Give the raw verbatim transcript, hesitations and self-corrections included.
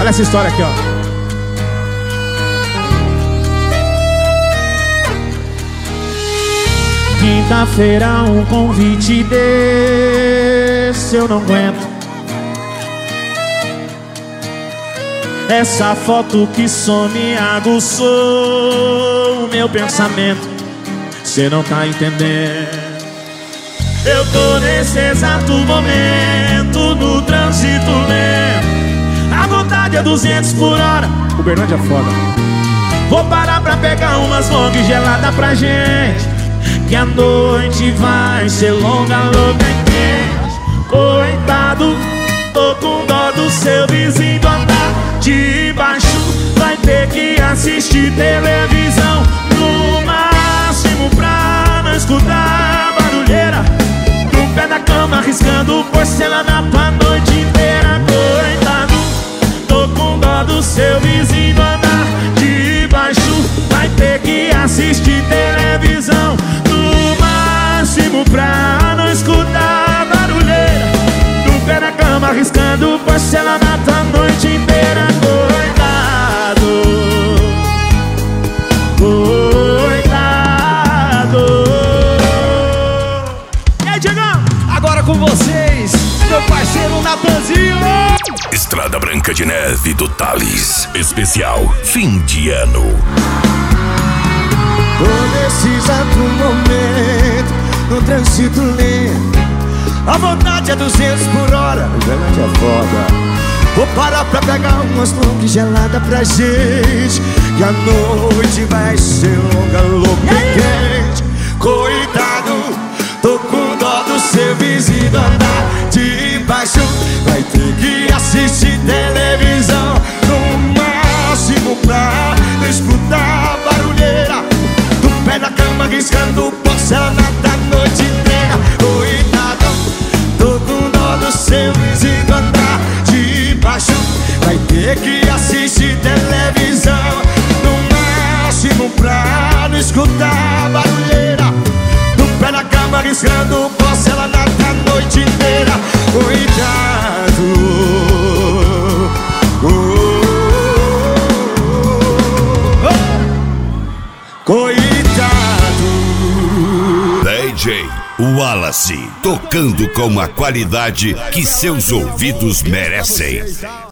Olha essa história aqui, ó. Quinta-feira um convite desse eu não aguento. Essa foto que some aguçou o meu pensamento. Cê não tá entendendo. Eu tô nesse exato momento no trânsito lento. A vontade é duzentos por hora. O Bernardo é foda. Vou parar pra pegar umas long gelada pra gente, que a noite vai ser longa, louca e quente. Coitado, tô com dó do seu vizinho andar de baixo. Vai ter que assistir televisão, no máximo pra não escutar barulheira. No pé da cama riscando porcelana pra noite inteira. Coitado, tô com dó do seu vizinho andar de baixo. Vai ter que assistir televisão, no máximo pra não escutar barulheira. No pé da cama riscando porcelana a noite inteira. Coitado, coitado. E aí, Diegão? Agora com vocês, meu parceiro Natanzinho. Estrada Branca de Neve do Thales. Especial fim de ano. Tô nesse exato momento no trânsito lento. A vontade é duzentos por hora. O Bernardo é foda. Vou parar pra pegar umas long gelada pra gente, que a noite vai ser longa, louca e quente. Coitado, tô com dó do seu vizinho andar de baixo. Vai ter que assistir televisão, no máximo pra não escutar barulheira. Do pé da cama riscando porcelana da noite inteira. Coitado, tô com dó do seu vizinho andar de baixo. Vai ter que assistir televisão, no máximo pra não escutar barulheira. Do pé da cama riscando porcelana da noite inteira. Cuidado, oh, oh, oh. Coitado. D J Wallace, tocando com a qualidade que seus ouvidos merecem.